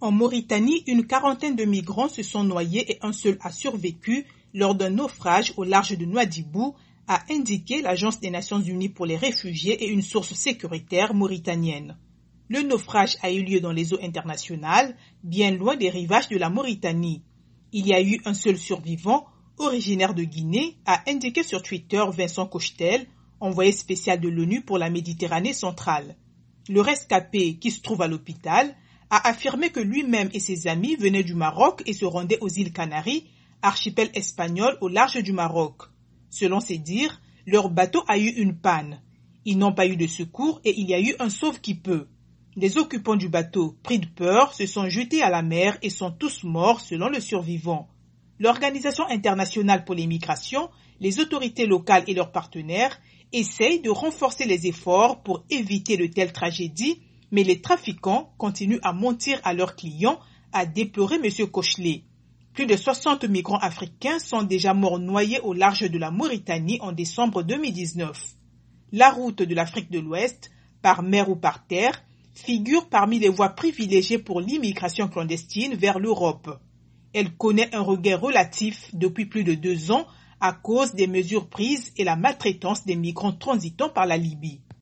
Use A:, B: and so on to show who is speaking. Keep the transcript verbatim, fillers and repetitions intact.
A: En Mauritanie, une quarantaine de migrants se sont noyés et un seul a survécu lors d'un naufrage au large de Nouadhibou, a indiqué l'Agence des Nations Unies pour les réfugiés et une source sécuritaire mauritanienne. Le naufrage a eu lieu dans les eaux internationales, bien loin des rivages de la Mauritanie. Il y a eu un seul survivant, originaire de Guinée, a indiqué sur Twitter Vincent Cochetel, envoyé spécial de l'ONU pour la Méditerranée centrale. Le rescapé, qui se trouve à l'hôpital, a affirmé que lui-même et ses amis venaient du Maroc et se rendaient aux îles Canaries, archipel espagnol au large du Maroc. Selon ses dires, leur bateau a eu une panne. Ils n'ont pas eu de secours et il y a eu un sauve-qui-peut. Les occupants du bateau, pris de peur, se sont jetés à la mer et sont tous morts selon le survivant. L'Organisation internationale pour les migrations, les autorités locales et leurs partenaires essayent de renforcer les efforts pour éviter de telles tragédies, mais les trafiquants continuent à mentir à leurs clients, a déploré M. Cochelet. Plus de soixante migrants africains sont déjà morts noyés au large de la Mauritanie en décembre deux mille dix-neuf. La route de l'Afrique de l'Ouest, par mer ou par terre, figure parmi les voies privilégiées pour l'immigration clandestine vers l'Europe. Elle connaît un regain relatif depuis plus de deux ans à cause des mesures prises et la maltraitance des migrants transitant par la Libye.